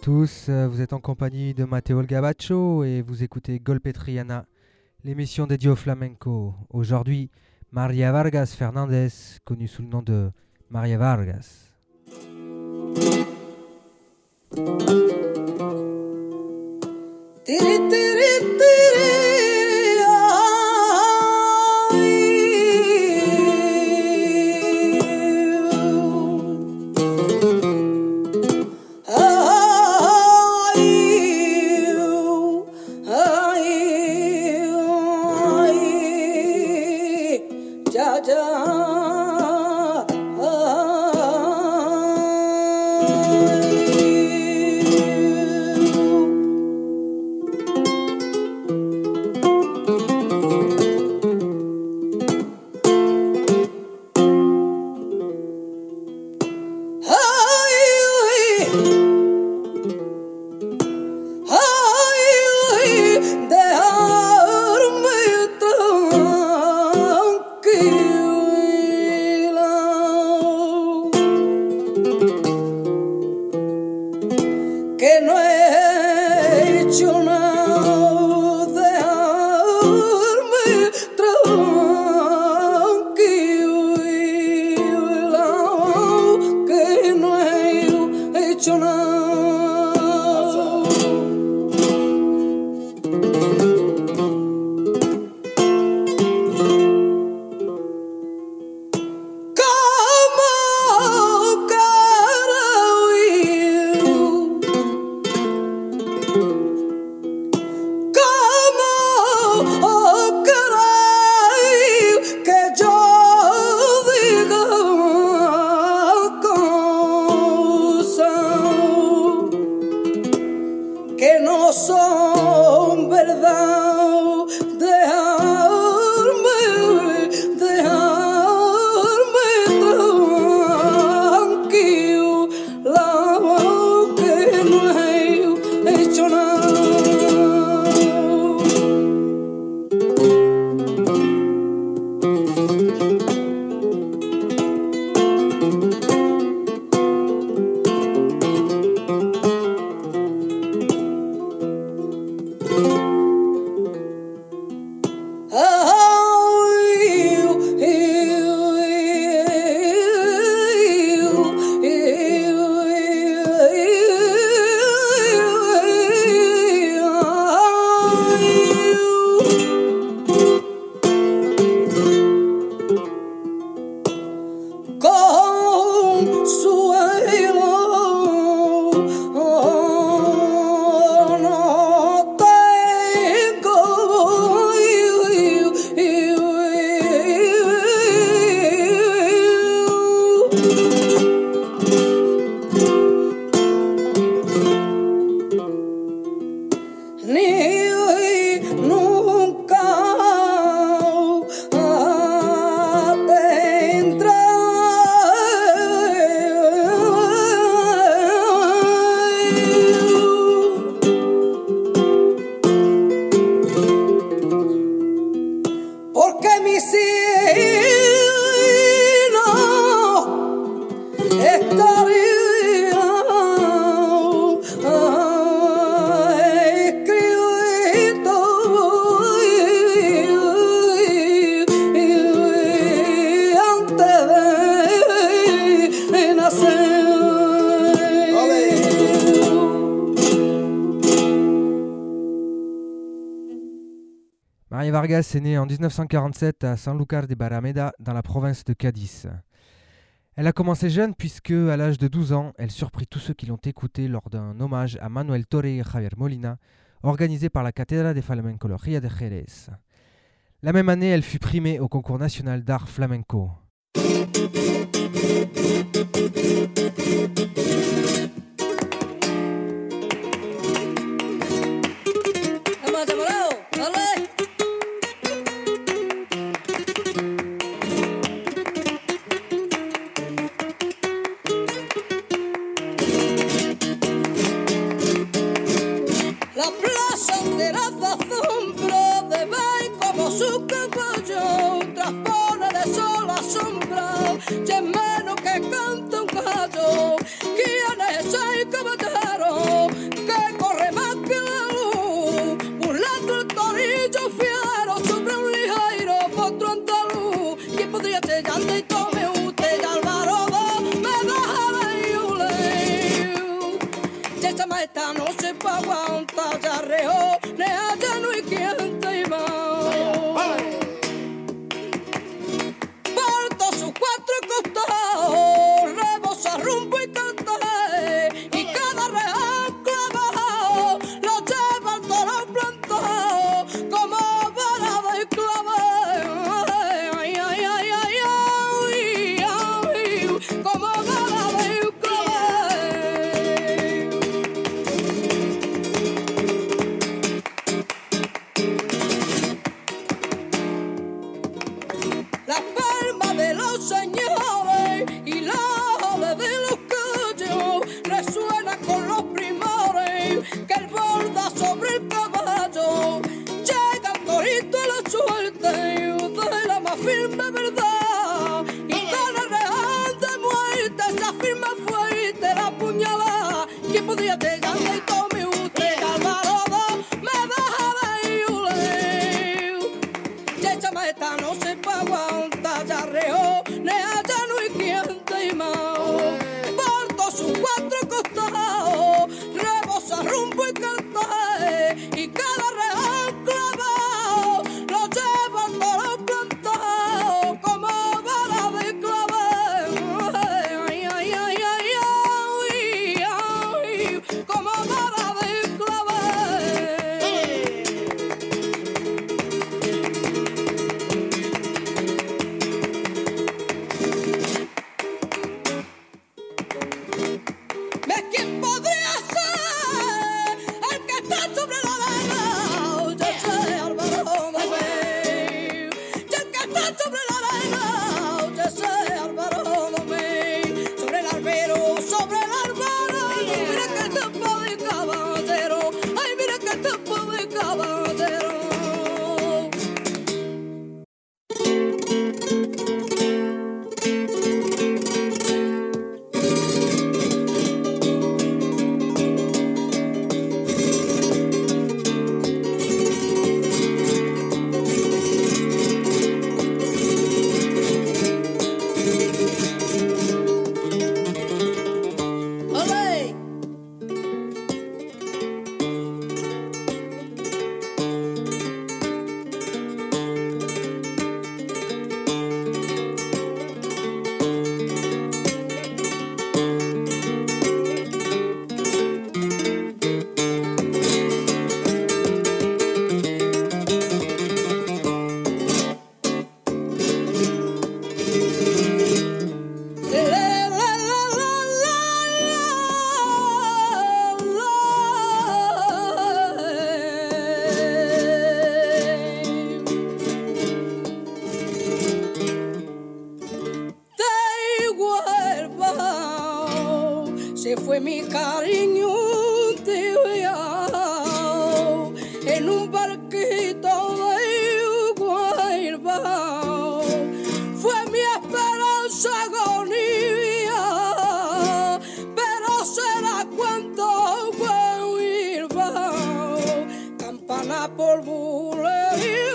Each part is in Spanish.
tous, vous êtes en compagnie de Matteo Gabacho et vous écoutez Golpe Triana, l'émission dédiée au flamenco. Aujourd'hui, Maria Vargas Fernandez, connue sous le nom de Maria Vargas. Tiri, tiri, tiri. Maria Vargas est née en 1947 à Sanlúcar de Barrameda, dans la province de Cadiz. Elle a commencé jeune puisque, à l'âge de 12 ans, elle surprit tous ceux qui l'ont écoutée lors d'un hommage à Manuel Torre et Javier Molina, organisé par la Cátedra de Flamencología de Jerez. La même année, elle fut primée au concours national d'art flamenco. Che menos que canta un gallo, ¿quién es ese? charreó, ne allá no hay quien te iba. Por todos sus cuatro costados, rebosa, rumbo y cantaje, y cada real clavado lo lleva al toro plantado, como vara de clave. Ay, ay, ay, ay, ay, ay, como vara de clave. Las palmas de los señores y la ave de los callos resuena con los primores que el borda sobre el caballo. Llega el torito a la suerte de la más firme verdad y con el real de muerte se afirma fuerte la puñalada. ¿Quién podría llegar y tome usted Alvarado? Me deja de hule. Y esa maestra no se pa' aguantar, ya reo, ne allá no hay quien te ima. Por todos sus cuatro costados, rebosa, rumbo y cantaje, y cada real clavado lo lleva al toro plantado, como vara de clave. Ay, ay, ay, ay, ay, ay, como vara de clave. ¿Ves quién podría ser el que está sobre la arena? Yo sé Álvaro de Mey. Y el que está sobre la arena, yo sé Álvaro de Mey. Sobre el albero, sobre el albero. Mira que tiempo de caballero. Ay, mira que tiempo de caballero. ¡Olé! Se fue mi cariño tibiao en un barquito de Guaybao. Fue mi esperanza agonía, pero será cuando Guaybao. Campana por bulería.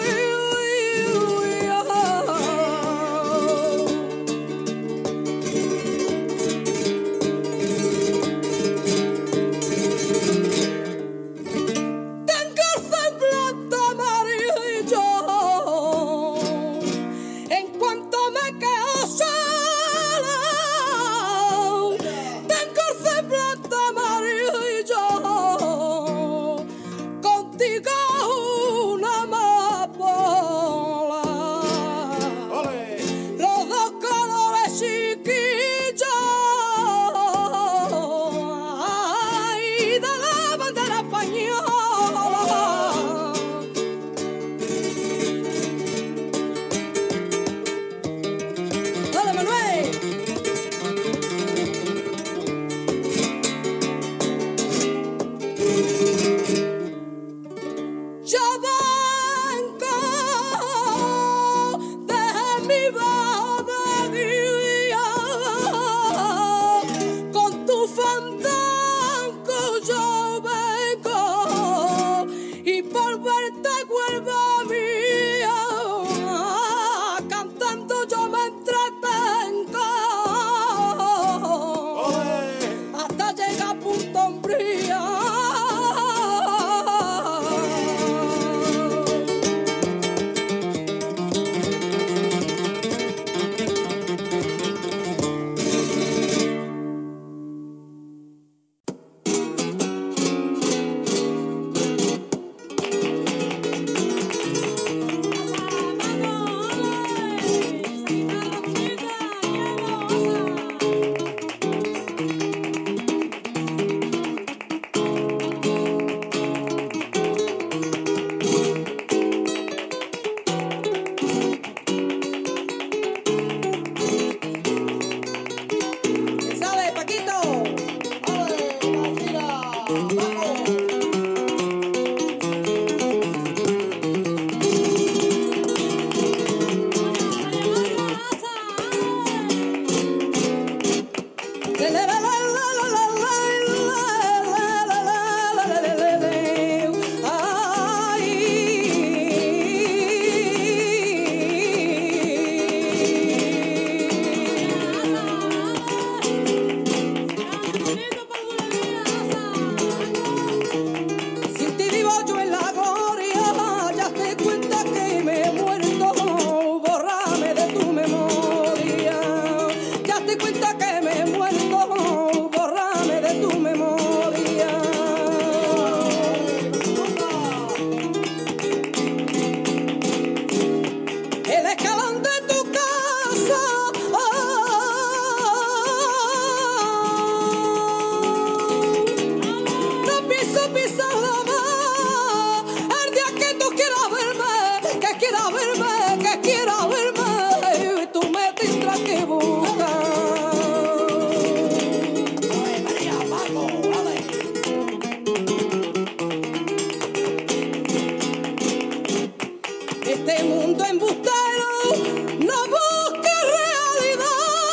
este mundo embustero no busca realidad.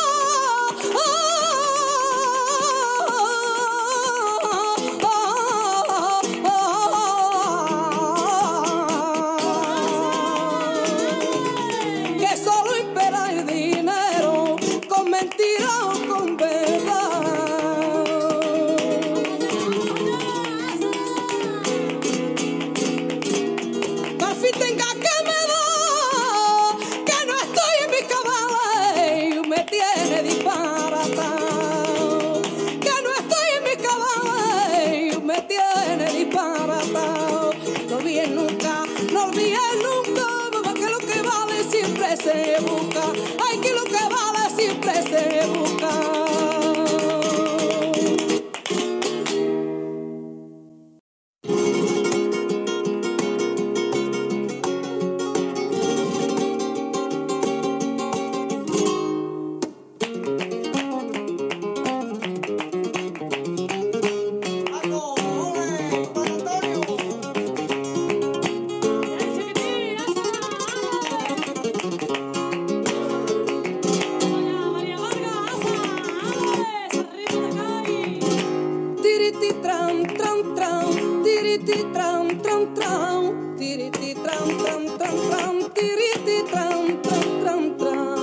Que solo impera el dinero con mentira o con verdad. Al fin tenga que me da que no estoy en mi cabales y me tiene disparatado. Que no estoy en mi cabales y me tiene disparatado. No olviden nunca, no olviden nunca, que lo que vale siempre se busca. Ay, que lo que vale siempre se busca. Tiriti tran tran tran, tiriti tran tran tran, tiriti tran tran tran tran, tiriti tran tran tran tran.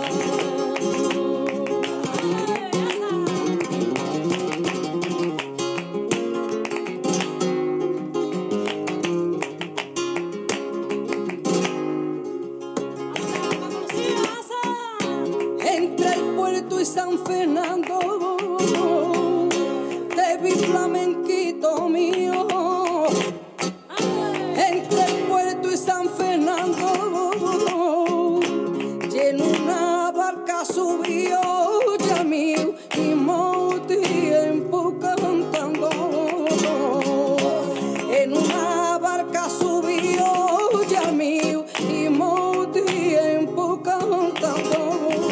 Entre el puerto y San Fernando te vi flamenquito mío. Entre el puerto y San Fernando lleno una barca subió ya mío y mo tiempo cantando. En una barca subió ya mío y mo tiempo cantando.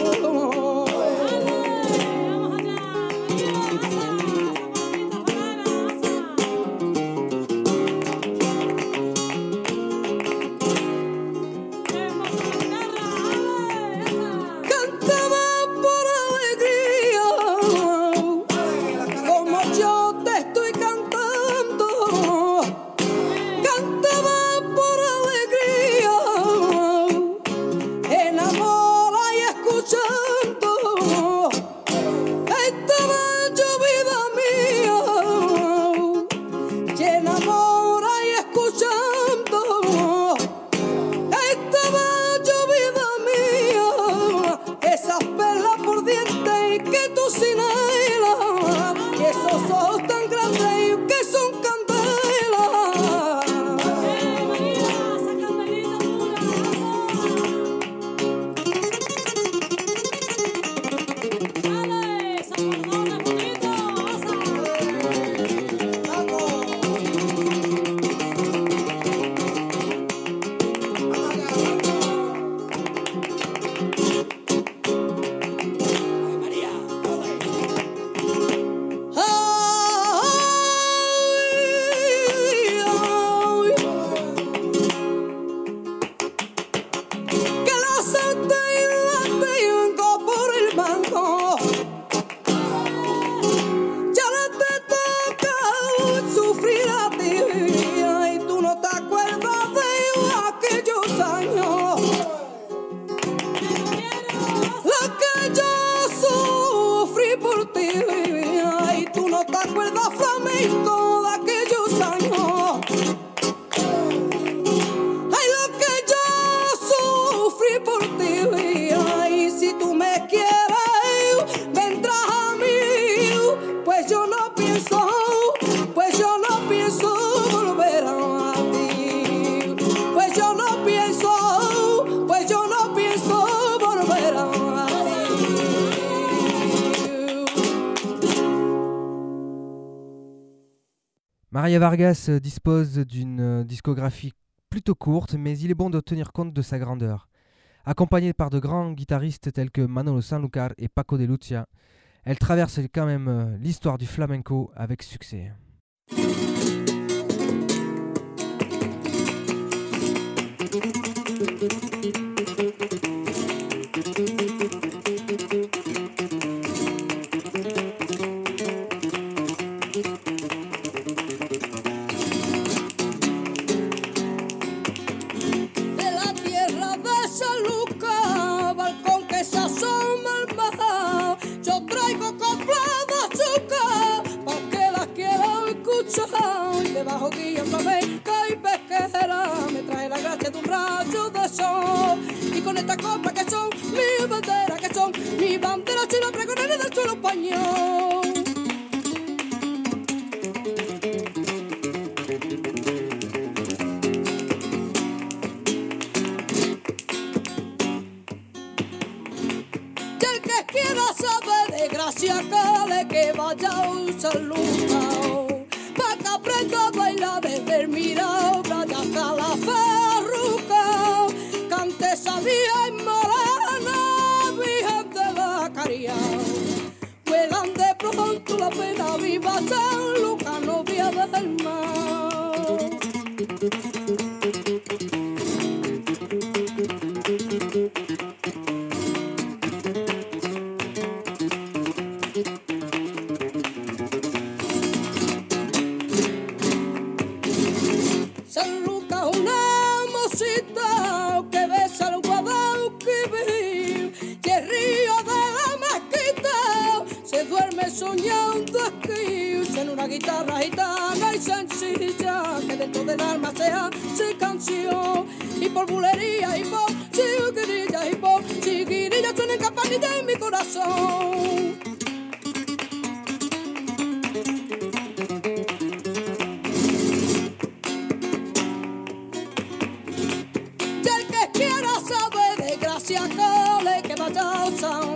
Cantaba por alegría, como yo te estoy cantando. Cantaba por alegría, enamora y escuchando. Estaba yo vida mía, y enamora y escuchando. Estaba yo vida mía, esas perlas por dientes que tú sin ella, y esos ojos tan grandes que son candelas. Que la santa y la tengo por el banco. Ya no te toca sufrir a ti y tú no te acuerdas de aquellos años. Lo que yo sufrí por ti y tú no te acuerdas, flamenco, de aquellos años. Ay, lo que yo sufrí por ti, ay, si tú me quieres, vendrás a mí. Pues yo no pienso volver a ti. Pues yo no pienso volver a ti. Maria Vargas dispose d'une discographie plutôt courte, mais il est bon de tenir compte de sa grandeur. Accompagnée par de grands guitaristes tels que Manolo Sanlúcar et Paco de Lucia, elle traverse quand même l'histoire du flamenco avec succès. rayos de sol. Y con esta copa que son mi bandera, que son mi bandera, si la pregonera del suelo español. Gracias que vaya a San Lucas, pa' que aprenda a bailar desde el mirao, vaya hasta la farruca, cante esa vieja morena, virgen de la caridad. Vuelan de pronto la pena, viva San Lucas, novia del mar. Soñando aquí, en una guitarra gitana y sencilla, que dentro del alma se hace canción. Y por bulería y por chiquirilla suena en campanilla en mi corazón. Y el que quiera saber de gracia, que vaya a San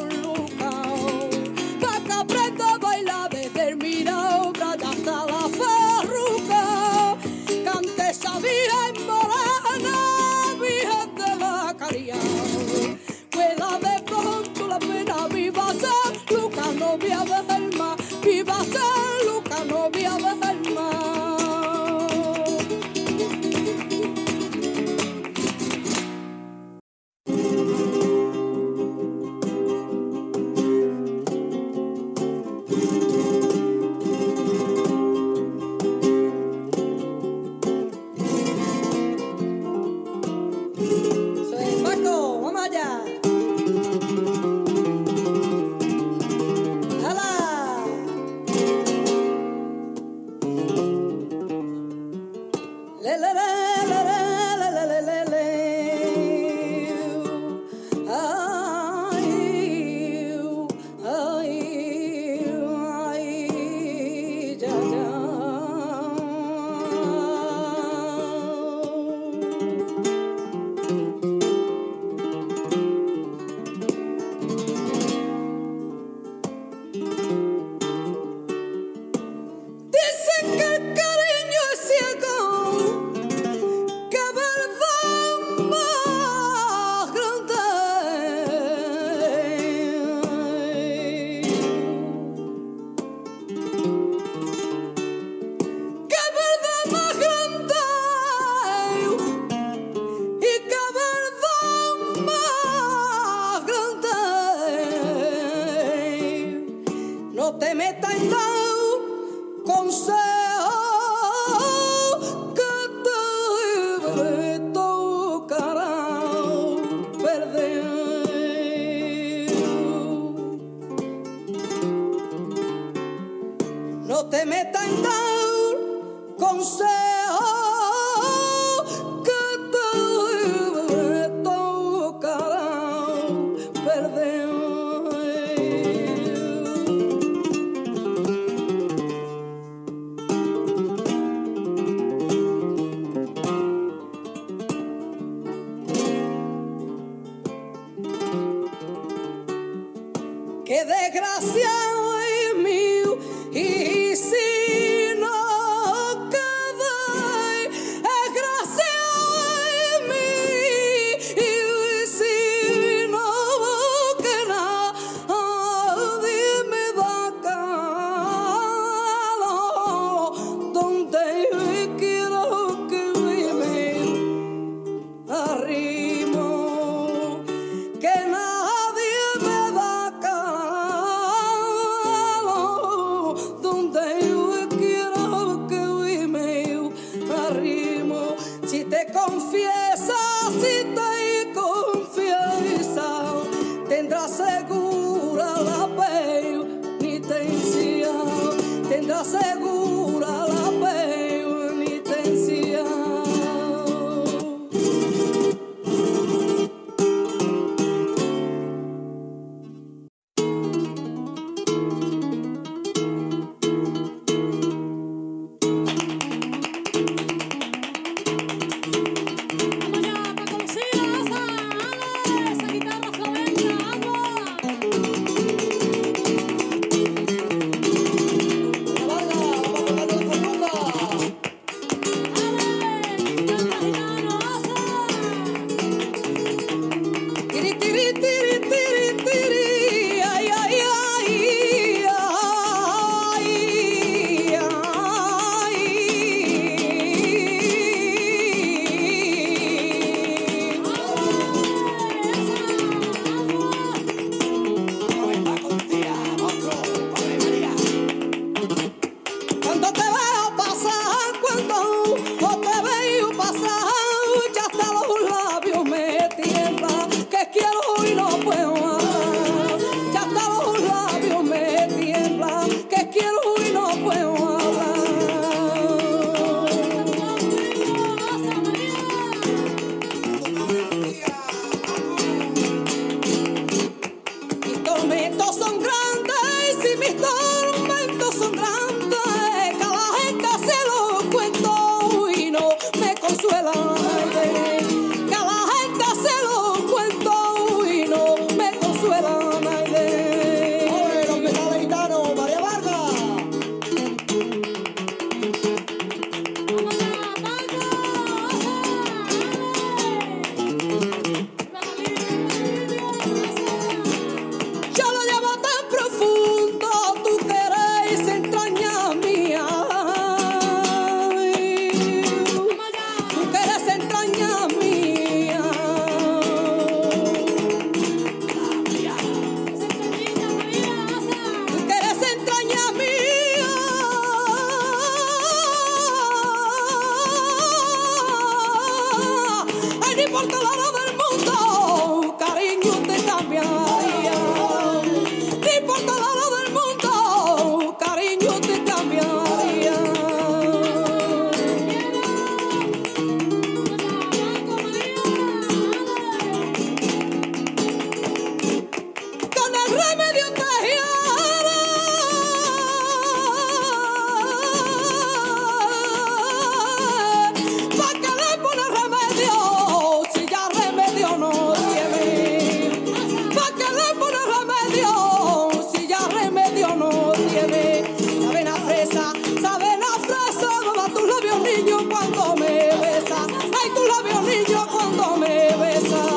novia del mar, viva San Lucas, novia del mar. Soy Paco, vamos allá. No te metas en tal consejo que te tocará perder. Qué desgraciado es mío y si no queda desgraciado es mío y si no queda nadie me da calor donde quiero que vive arrimo que nadie me da calor ni por todo lado del mundo, cariño te cambiaría. Ni por todo lado del mundo, cariño te cambiaría. Con el remedio te cuando me besas, ay tus labios niño cuando me besas.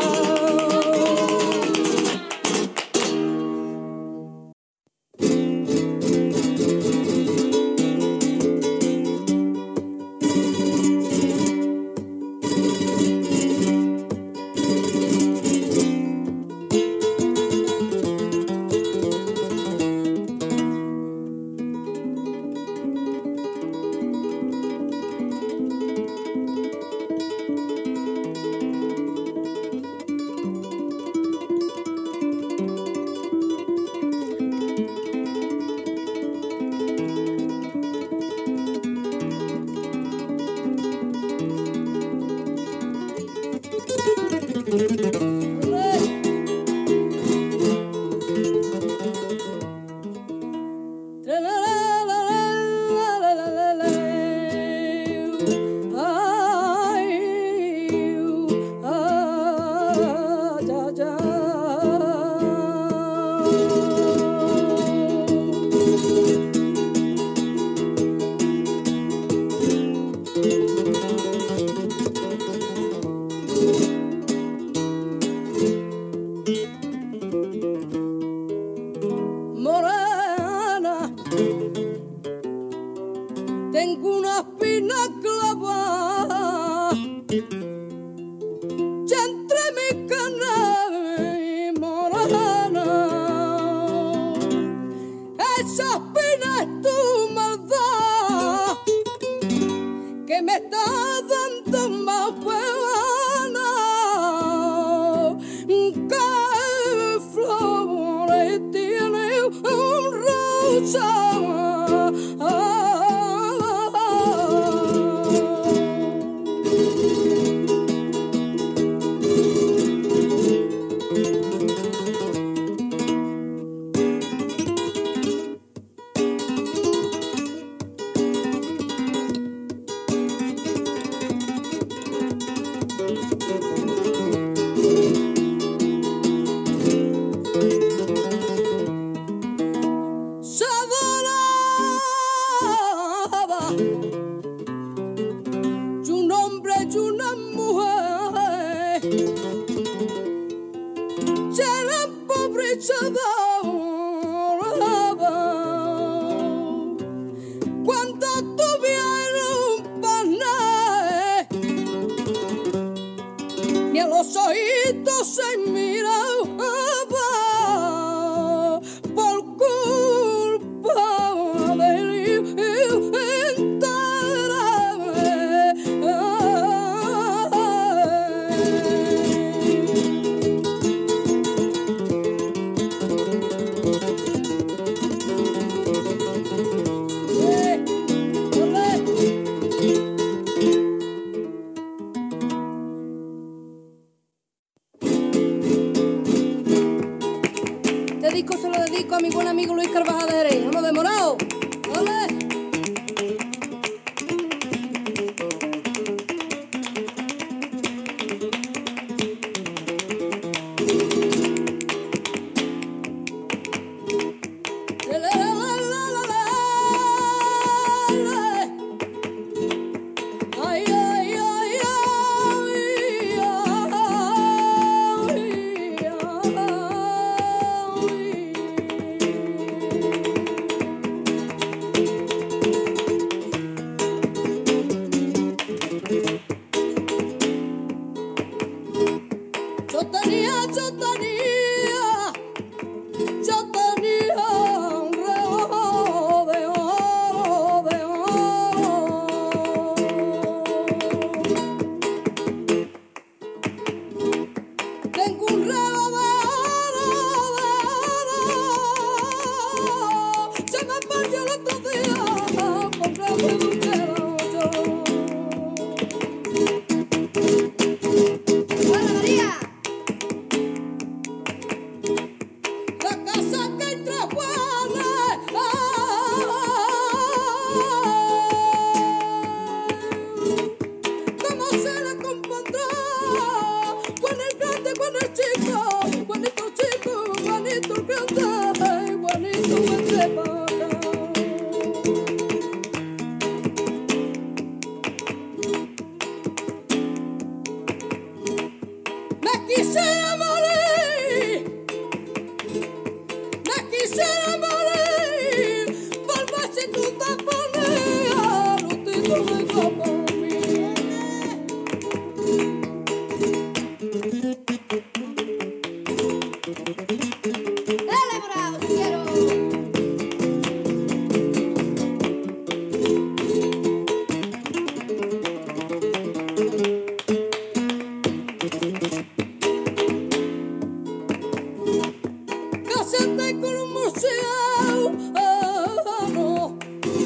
Cásate con un murciélago, no.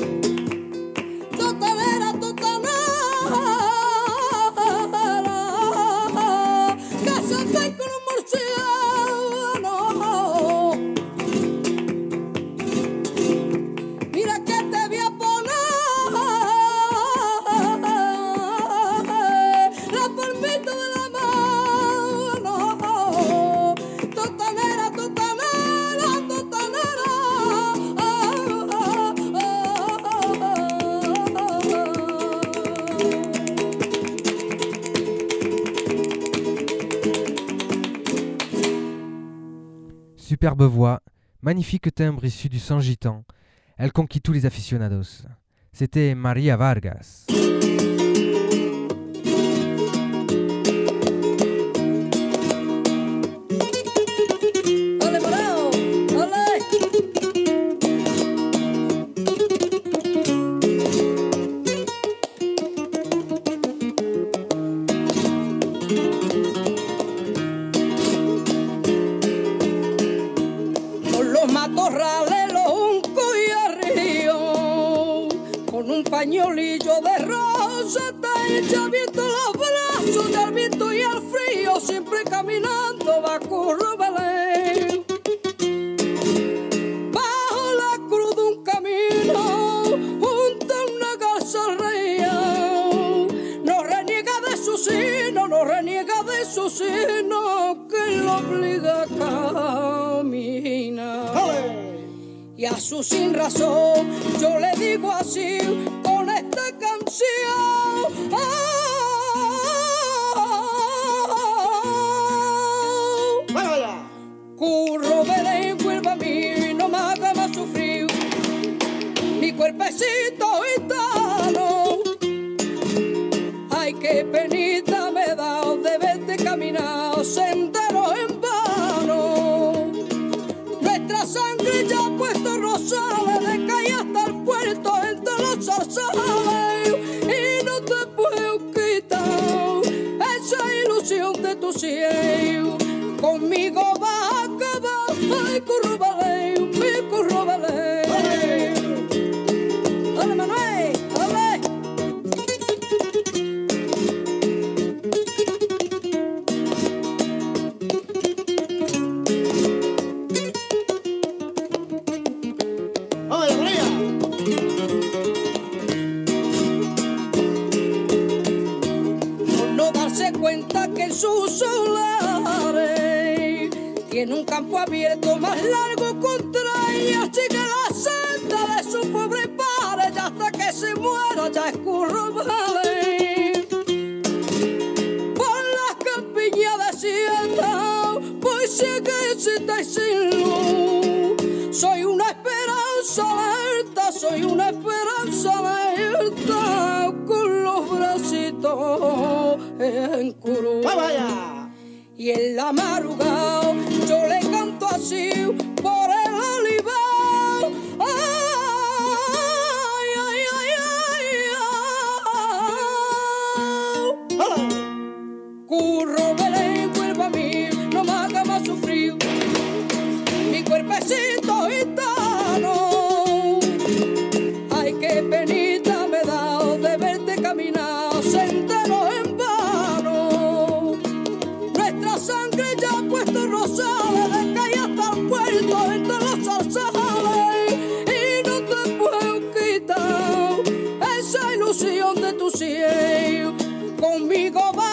Totanera, totanera. Cásate con un murciélago, no. Mira que te voy a poner la palmita de la mano. Totanera, totanera, totanera. Superbe voix, magnifique timbre issu du sang gitan. Elle conquit tous les aficionados. C'était Maria Vargas. Ole, morao, ole. Con los matorrales, los juncos y el río, con un pañolillo de rosa te echa viento los brazos del viento y el frío, siempre caminando va Curro Belén. Bajo la cruz de un camino, junto a una garza ría, no reniega de su sino, no reniega de su sino, que lo obliga a caminar. Y a su sin razón yo le digo así con esta canción. Curro Belén, vuelva a mí, no me haga más sufrir mi cuerpecito gitano. Ay, qué penita me he dado de verte caminar sendero en vano. Nuestra sangre ya ha puesto rosales de calle hasta el puerto entre los zarzales, y no te puedo quitar esa ilusión de tu cielo. Conmigo vas a acabar, ay, Curro Belén, mi Curro Belén. Dale, Manuel, dale. Por no darse cuenta que en sus solares tiene un campo abierto más largo contra ella, sigue la senda de su pobre padre, y hasta que se muera ya es Curro Belén. Por las campiñas desiertas, pues sigue cita y sin luz. Soy una esperanza alerta, soy una esperanza alerta, con los bracitos en cruz. Y en la madrugada yo le canto así por el olivar. Ay, ay, ay, ay, ay. Curro Belén, vuelva a mí, no me haga más sufrir mi cuerpecito gitano. Ay, qué penita me he dado de verte caminar sendero en vano. Nuestra sangre ya ha puesto rosales de calle hasta el puerto entre los zarzales, y no te puedo quitar esa ilusión de tu cielo. Conmigo va